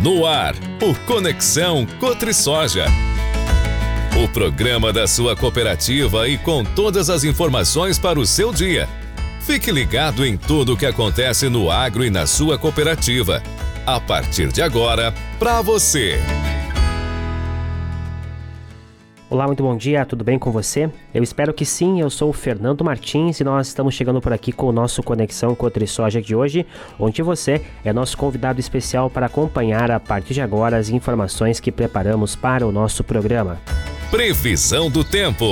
No ar, o Conexão Cotrisoja. O programa da sua cooperativa e com todas as informações para o seu dia. Fique ligado em tudo o que acontece no agro e na sua cooperativa. A partir de agora, para você. Olá, muito bom dia, tudo bem com você? Eu espero que sim, eu sou o Fernando Martins e nós estamos chegando por aqui com o nosso Conexão Cotrisoja de hoje, onde você é nosso convidado especial para acompanhar a partir de agora as informações que preparamos para o nosso programa. Previsão do tempo.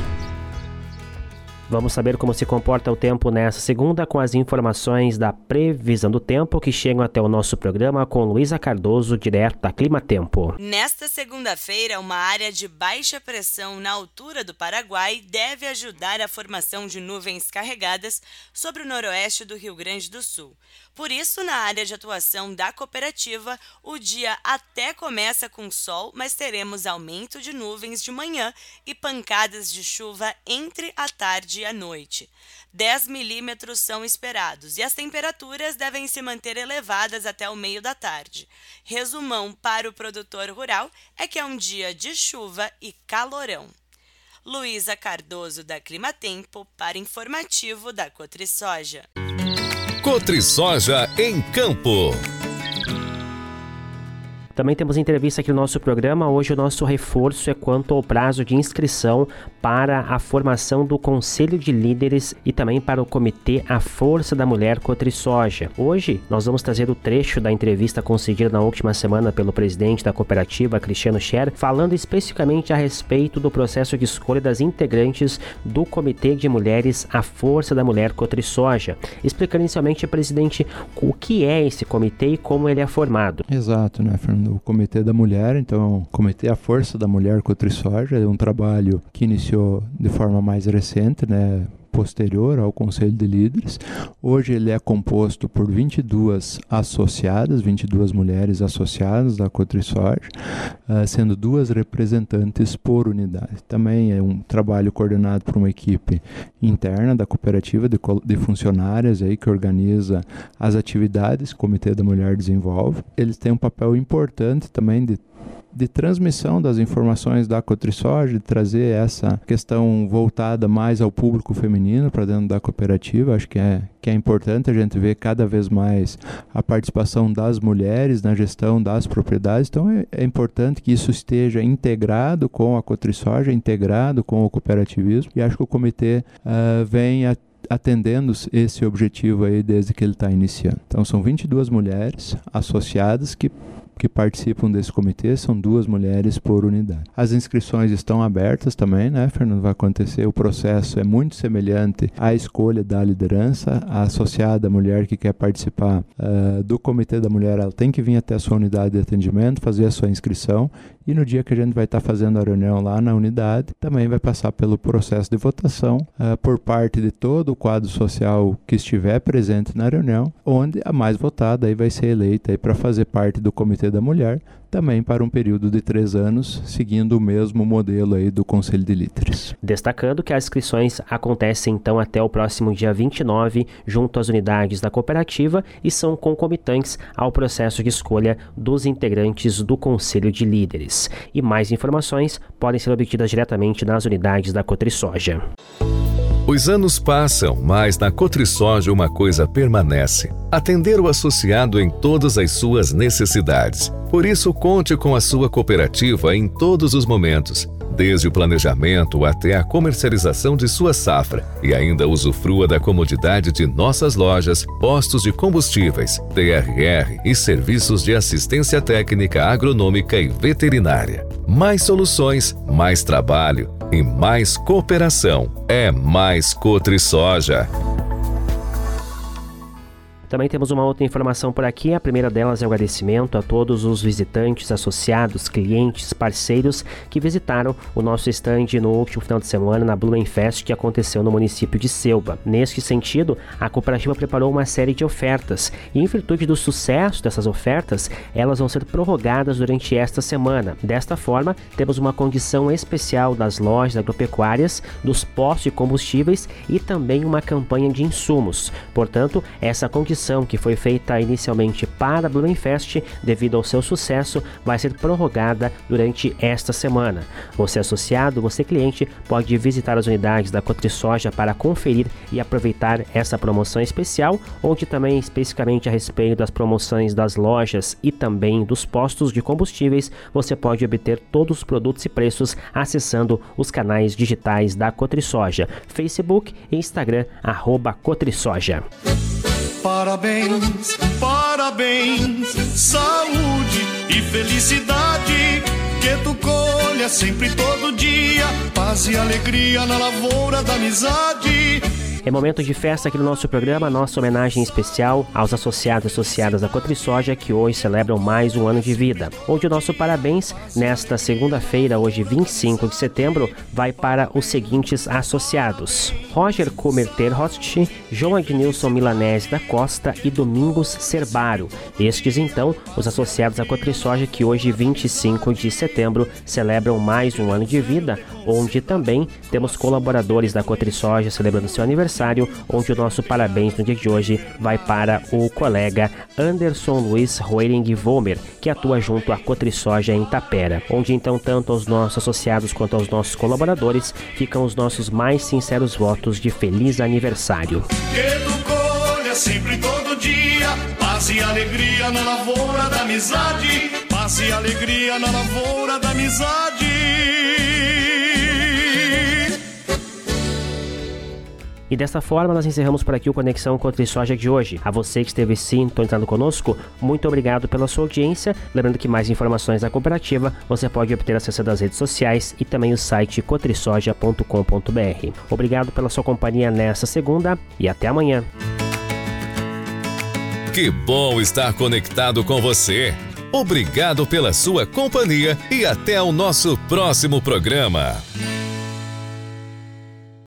Vamos saber como se comporta o tempo nessa segunda com as informações da previsão do tempo que chegam até o nosso programa com Luísa Cardoso, direto da Climatempo. Nesta segunda-feira, uma área de baixa pressão na altura do Paraguai deve ajudar a formação de nuvens carregadas sobre o noroeste do Rio Grande do Sul. Por isso, na área de atuação da cooperativa, o dia até começa com sol, mas teremos aumento de nuvens de manhã e pancadas de chuva entre a tarde e a noite. 10 milímetros são esperados e as temperaturas devem se manter elevadas até o meio da tarde. Resumão para o produtor rural é que é um dia de chuva e calorão. Luísa Cardoso, da Climatempo, para informativo da Cotrisoja. Cotrisoja em Campo. Também temos entrevista aqui no nosso programa. Hoje o nosso reforço é quanto ao prazo de inscrição para a formação do Conselho de Líderes e também para o Comitê A Força da Mulher Cotrisoja. Hoje nós vamos trazer o trecho da entrevista concedida na última semana pelo presidente da cooperativa, Cristiano Scher, falando especificamente a respeito do processo de escolha das integrantes do Comitê de Mulheres A Força da Mulher Cotrisoja. Explicando inicialmente, presidente, o que é esse comitê e como ele é formado. Exato, né, Fernando? O Comitê da Mulher, então, o Comitê A Força da Mulher Cotrisoja é um trabalho que iniciou de forma mais recente, né, posterior ao Conselho de Líderes. Hoje ele é composto por 22 associadas, 22 mulheres associadas da Cotrisoja, sendo 2 representantes por unidade. Também é um trabalho coordenado por uma equipe interna da cooperativa de funcionárias aí, que organiza as atividades que o Comitê da Mulher desenvolve. Eles têm um papel importante também de transmissão das informações da Cotrisoja, de trazer essa questão voltada mais ao público feminino para dentro da cooperativa. Acho que é importante a gente ver cada vez mais a participação das mulheres na gestão das propriedades. Então é importante que isso esteja integrado com a Cotrisoja, integrado com o cooperativismo, e acho que o comitê vem atendendo esse objetivo aí desde que ele está iniciando. Então são 22 mulheres associadas que participam desse comitê, são 2 mulheres por unidade. As inscrições estão abertas também, né, Fernando? Vai acontecer, o processo é muito semelhante à escolha da liderança. A associada, a mulher que quer participar do Comitê da Mulher, ela tem que vir até a sua unidade de atendimento, fazer a sua inscrição, e no dia que a gente vai estar fazendo a reunião lá na unidade, também vai passar pelo processo de votação por parte de todo o quadro social que estiver presente na reunião, onde a mais votada aí vai ser eleita para fazer parte do Comitê da Mulher, também para um período de 3 anos, seguindo o mesmo modelo aí do Conselho de Líderes. Destacando que as inscrições acontecem então até o próximo dia 29, junto às unidades da cooperativa, e são concomitantes ao processo de escolha dos integrantes do Conselho de Líderes. E mais informações podem ser obtidas diretamente nas unidades da Cotrisoja. Os anos passam, mas na Cotrisoja uma coisa permanece: atender o associado em todas as suas necessidades. Por isso, conte com a sua cooperativa em todos os momentos, desde o planejamento até a comercialização de sua safra, e ainda usufrua da comodidade de nossas lojas, postos de combustíveis, TRR e serviços de assistência técnica agronômica e veterinária. Mais soluções, mais trabalho e mais cooperação. É mais Cotrisoja. Também temos uma outra informação por aqui. A primeira delas é o agradecimento a todos os visitantes, associados, clientes, parceiros que visitaram o nosso estande no último final de semana na Blumenfest, que aconteceu no município de Celba. Neste sentido, a cooperativa preparou uma série de ofertas e, em virtude do sucesso dessas ofertas, elas vão ser prorrogadas durante esta semana. Desta forma, temos uma condição especial das lojas agropecuárias, dos postos de combustíveis e também uma campanha de insumos. Portanto, essa condição edição, que foi feita inicialmente para a Blumenfest, devido ao seu sucesso, vai ser prorrogada durante esta semana. Você associado, você cliente, pode visitar as unidades da Cotrisoja para conferir e aproveitar essa promoção especial, onde também especificamente a respeito das promoções das lojas e também dos postos de combustíveis, você pode obter todos os produtos e preços acessando os canais digitais da Cotrisoja, Facebook e Instagram, @Cotrisoja. Parabéns, parabéns, saúde e felicidade, que tu colha sempre todo dia, paz e alegria na lavoura da amizade. É momento de festa aqui no nosso programa, nossa homenagem especial aos associados e associadas da Cotrisoja, que hoje celebram mais um ano de vida. Onde o nosso parabéns, nesta segunda-feira, hoje 25 de setembro, vai para os seguintes associados: Roger Kummer Terhost, João Adnilson Milanese da Costa e Domingos Cerbaro. Estes, então, os associados da Cotrisoja, que hoje, 25 de setembro, celebram mais um ano de vida, onde também temos colaboradores da Cotrisoja celebrando seu aniversário, onde o nosso parabéns no dia de hoje vai para o colega Anderson Luiz Roering Vomer, que atua junto à Cotrisoja em Tapera, onde então tanto aos nossos associados quanto aos nossos colaboradores ficam os nossos mais sinceros votos de feliz aniversário. Que tu colha sempre todo dia, paz e alegria na lavoura da amizade, paz e alegria na lavoura da amizade. E desta forma nós encerramos por aqui o Conexão Cotrisoja de hoje. A você que esteve sintonizando conosco, muito obrigado pela sua audiência. Lembrando que mais informações da cooperativa você pode obter acessando as redes sociais e também o site cotrisoja.com.br. Obrigado pela sua companhia nesta segunda e até amanhã. Que bom estar conectado com você. Obrigado pela sua companhia e até o nosso próximo programa.